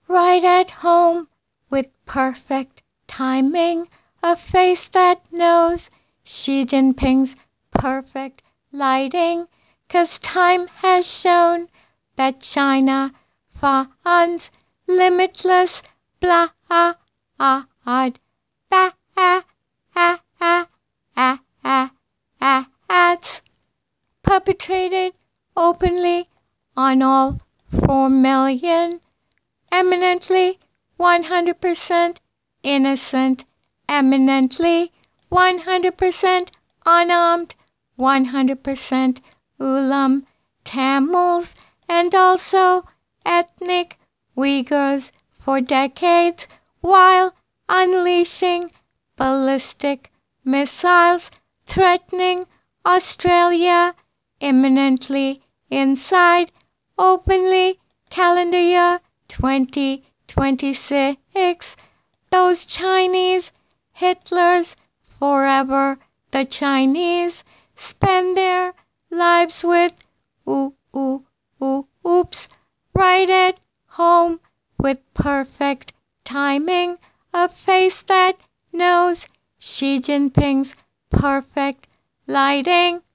right at home with perfect timing, a face that knows Xi Jinping's perfect lighting, 'cause time has shown that China funds limitless blood, ads perpetrated openly on all 4 million eminently 100% innocent, eminently 100% unarmed, 100% Ulam Tamils, and also ethnic Uyghurs for decades, while unleashing ballistic missiles threatening Australia imminently inside openly calendar year 2026. Those Chinese Hitlers forever, the Chinese spend their lives with oops, right at home with perfect timing, a face that knows Xi Jinping's perfect lighting.